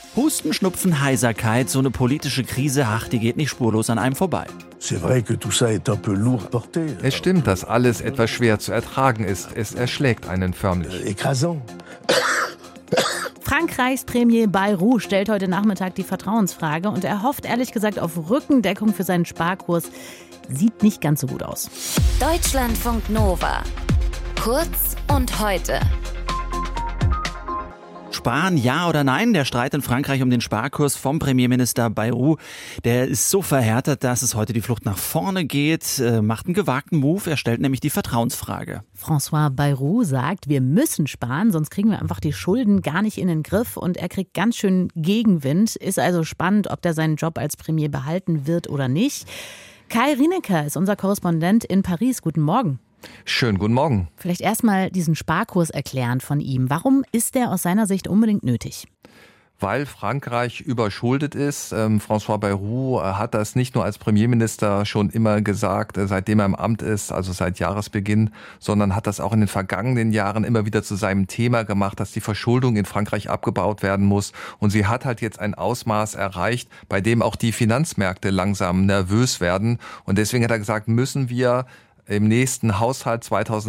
Husten, Schnupfen, Heiserkeit, so eine politische Krise, die geht nicht spurlos an einem vorbei. Es stimmt, dass alles etwas schwer zu ertragen ist. Es erschlägt einen förmlich. Frankreichs Premier Bayrou stellt heute Nachmittag die Vertrauensfrage und er hofft ehrlich gesagt auf Rückendeckung für seinen Sparkurs. Sieht nicht ganz so gut aus. Deutschlandfunk Nova. Kurz und heute. Sparen, ja oder nein? Der Streit in Frankreich um den Sparkurs vom Premierminister Bayrou, der ist so verhärtet, dass es heute die Flucht nach vorne geht, macht einen gewagten Move, er stellt nämlich die Vertrauensfrage. François Bayrou sagt, wir müssen sparen, sonst kriegen wir einfach die Schulden gar nicht in den Griff und er kriegt ganz schön Gegenwind. Ist also spannend, ob der seinen Job als Premier behalten wird oder nicht. Kai Rienecker ist unser Korrespondent in Paris. Guten Morgen. Schönen guten Morgen. Vielleicht erstmal diesen Sparkurs erklären von ihm. Warum ist der aus seiner Sicht unbedingt nötig? Weil Frankreich überschuldet ist. François Bayrou hat das nicht nur als Premierminister schon immer gesagt, seitdem er im Amt ist, also seit Jahresbeginn, sondern hat das auch in den vergangenen Jahren immer wieder zu seinem Thema gemacht, dass die Verschuldung in Frankreich abgebaut werden muss. Und sie hat halt jetzt ein Ausmaß erreicht, bei dem auch die Finanzmärkte langsam nervös werden. Und deswegen hat er gesagt, müssen wir im nächsten Haushalt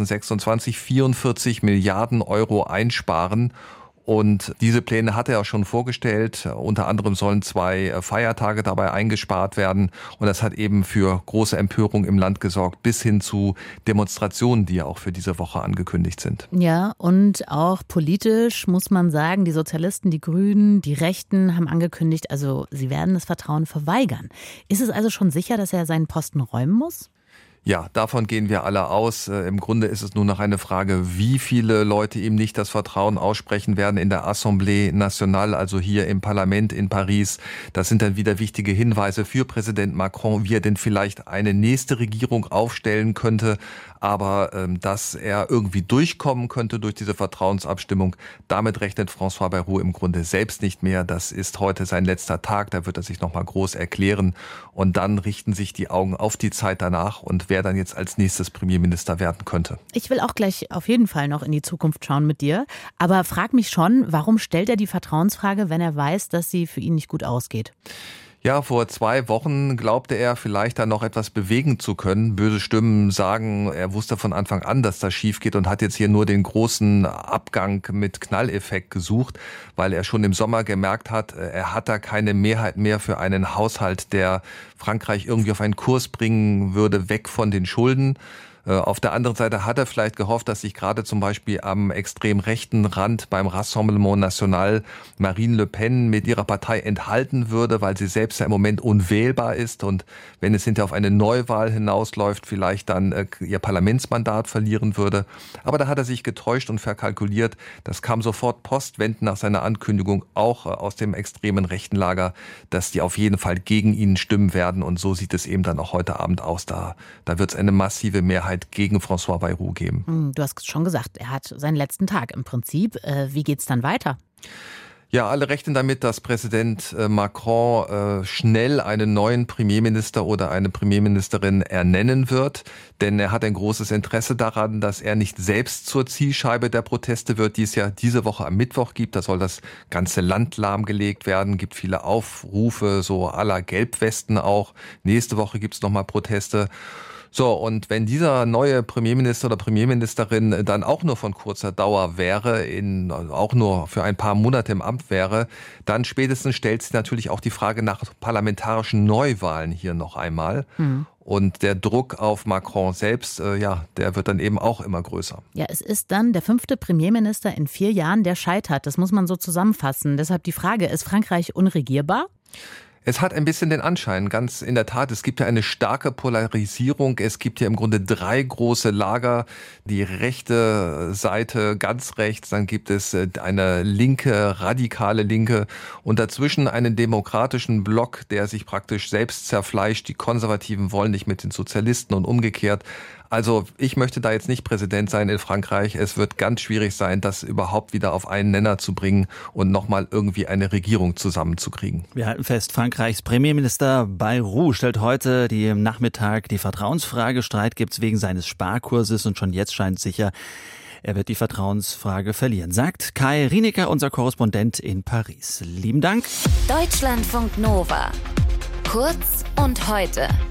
2026 44 Milliarden Euro einsparen. Und diese Pläne hat er auch schon vorgestellt. Unter anderem sollen 2 Feiertage dabei eingespart werden. Und das hat eben für große Empörung im Land gesorgt, bis hin zu Demonstrationen, die ja auch für diese Woche angekündigt sind. Ja, und auch politisch muss man sagen, die Sozialisten, die Grünen, die Rechten haben angekündigt, also sie werden das Vertrauen verweigern. Ist es also schon sicher, dass er seinen Posten räumen muss? Ja, davon gehen wir alle aus. Im Grunde ist es nur noch eine Frage, wie viele Leute ihm nicht das Vertrauen aussprechen werden in der Assemblée Nationale, also hier im Parlament in Paris. Das sind dann wieder wichtige Hinweise für Präsident Macron, wie er denn vielleicht eine nächste Regierung aufstellen könnte. Aber dass er irgendwie durchkommen könnte durch diese Vertrauensabstimmung, damit rechnet François Bayrou im Grunde selbst nicht mehr. Das ist heute sein letzter Tag, da wird er sich nochmal groß erklären. Und dann richten sich die Augen auf die Zeit danach und wer dann jetzt als nächstes Premierminister werden könnte. Ich will auch gleich auf jeden Fall noch in die Zukunft schauen mit dir. Aber frag mich schon, warum stellt er die Vertrauensfrage, wenn er weiß, dass sie für ihn nicht gut ausgeht? Ja, vor 2 Wochen glaubte er vielleicht da noch etwas bewegen zu können. Böse Stimmen sagen, er wusste von Anfang an, dass das schief geht und hat jetzt hier nur den großen Abgang mit Knalleffekt gesucht, weil er schon im Sommer gemerkt hat, er hat da keine Mehrheit mehr für einen Haushalt, der Frankreich irgendwie auf einen Kurs bringen würde, weg von den Schulden. Auf der anderen Seite hat er vielleicht gehofft, dass sich gerade zum Beispiel am extrem rechten Rand beim Rassemblement National Marine Le Pen mit ihrer Partei enthalten würde, weil sie selbst ja im Moment unwählbar ist und wenn es hinterher auf eine Neuwahl hinausläuft, vielleicht dann ihr Parlamentsmandat verlieren würde. Aber da hat er sich getäuscht und verkalkuliert. Das kam sofort postwendend nach seiner Ankündigung auch aus dem extremen rechten Lager, dass die auf jeden Fall gegen ihn stimmen werden und so sieht es eben dann auch heute Abend aus. Da wird es eine massive Mehrheit gegen François Bayrou geben. Du hast schon gesagt, er hat seinen letzten Tag im Prinzip. Wie geht's dann weiter? Ja, alle rechnen damit, dass Präsident Macron schnell einen neuen Premierminister oder eine Premierministerin ernennen wird. Denn er hat ein großes Interesse daran, dass er nicht selbst zur Zielscheibe der Proteste wird, die es ja diese Woche am Mittwoch gibt. Da soll das ganze Land lahmgelegt werden, gibt viele Aufrufe, so à la Gelbwesten auch. Nächste Woche gibt's nochmal Proteste. So, und wenn dieser neue Premierminister oder Premierministerin dann auch nur von kurzer Dauer wäre, auch nur für ein paar Monate im Amt wäre, dann spätestens stellt sich natürlich auch die Frage nach parlamentarischen Neuwahlen hier noch einmal. Und der Druck auf Macron selbst, der wird dann eben auch immer größer. Ja, es ist dann der 5. Premierminister in 4 Jahren, der scheitert. Das muss man so zusammenfassen. Deshalb die Frage, ist Frankreich unregierbar? Es hat ein bisschen den Anschein, ganz in der Tat, es gibt ja eine starke Polarisierung. Es gibt ja im Grunde 3 große Lager. Die rechte Seite ganz rechts, dann gibt es eine linke, radikale Linke und dazwischen einen demokratischen Block, der sich praktisch selbst zerfleischt. Die Konservativen wollen nicht mit den Sozialisten und umgekehrt. Also ich möchte da jetzt nicht Präsident sein in Frankreich. Es wird ganz schwierig sein, das überhaupt wieder auf einen Nenner zu bringen und nochmal irgendwie eine Regierung zusammenzukriegen. Wir halten fest, Frankreichs Premierminister Bayrou stellt heute am Nachmittag die Vertrauensfrage. Streit gibt's wegen seines Sparkurses und schon jetzt scheint sicher, Er wird die Vertrauensfrage verlieren, sagt Kai Rienecker, unser Korrespondent in Paris. Lieben Dank. Deutschlandfunk Nova. Kurz und heute.